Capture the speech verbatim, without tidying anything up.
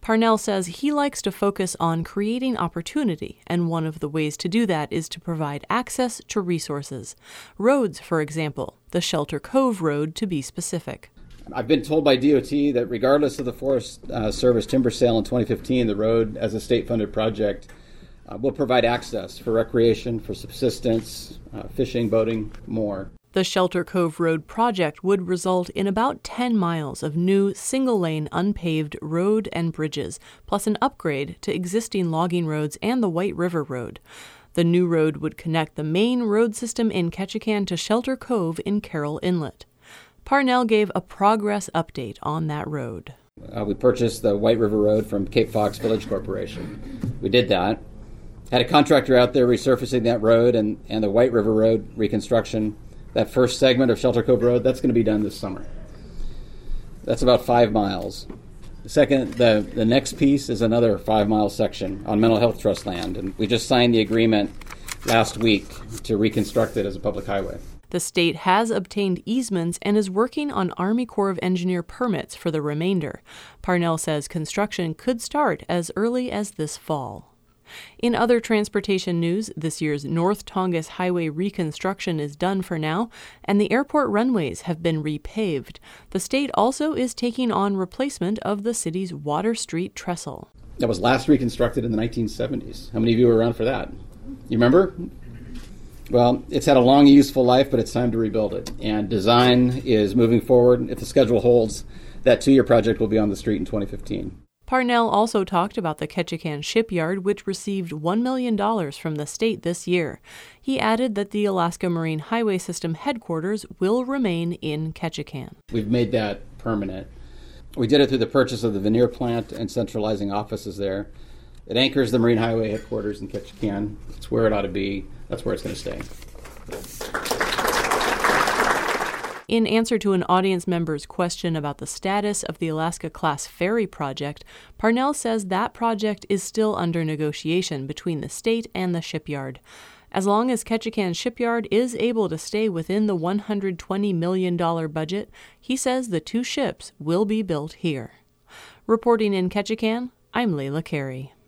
Parnell says he likes to focus on creating opportunity, and one of the ways to do that is to provide access to resources. Roads, for example, the Shelter Cove Road to be specific. I've been told by D O T that regardless of the Forest uh, Service timber sale in twenty fifteen, the road, as a state-funded project, uh, will provide access for recreation, for subsistence, uh, fishing, boating, more. The Shelter Cove Road project would result in about ten miles of new single-lane unpaved road and bridges, plus an upgrade to existing logging roads and the White River Road. The new road would connect the main road system in Ketchikan to Shelter Cove in Carroll Inlet. Parnell gave a progress update on that road. Uh, we purchased the White River Road from Cape Fox Village Corporation. We did that. Had a contractor out there resurfacing that road and, and the White River Road reconstruction. That first segment of Shelter Cove Road, that's going to be done this summer. That's about five miles. The second, the, the next piece is another five-mile section on Mental Health Trust land, and we just signed the agreement last week to reconstruct it as a public highway. The state has obtained easements and is working on Army Corps of Engineer permits for the remainder. Parnell says construction could start as early as this fall. In other transportation news, this year's North Tongass Highway reconstruction is done for now, and the airport runways have been repaved. The state also is taking on replacement of the city's Water Street trestle. That was last reconstructed in the nineteen seventies. How many of you were around for that? You remember? Well, it's had a long, useful life, but it's time to rebuild it. And design is moving forward. If the schedule holds, that two-year project will be on the street in twenty fifteen. Parnell also talked about the Ketchikan shipyard, which received one million dollars from the state this year. He added that the Alaska Marine Highway System headquarters will remain in Ketchikan. We've made that permanent. We did it through the purchase of the veneer plant and centralizing offices there. It anchors the Marine Highway headquarters in Ketchikan. It's where it ought to be. That's where it's going to stay. In answer to an audience member's question about the status of the Alaska-class ferry project, Parnell says that project is still under negotiation between the state and the shipyard. As long as Ketchikan Shipyard is able to stay within the one hundred twenty million dollars budget, he says the two ships will be built here. Reporting in Ketchikan, I'm Layla Carey.